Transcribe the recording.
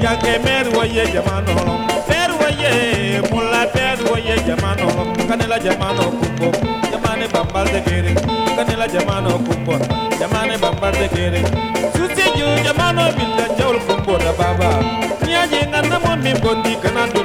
Kanke mer woye jamano fer woye mulla fer woye jamano kanela jamano kumbo jamane bambal de kere kanela jamano kumbo jamane bambal de kere suti ju jamano bilda jawl kumbo da baba niaje ngana mo mi bondi kana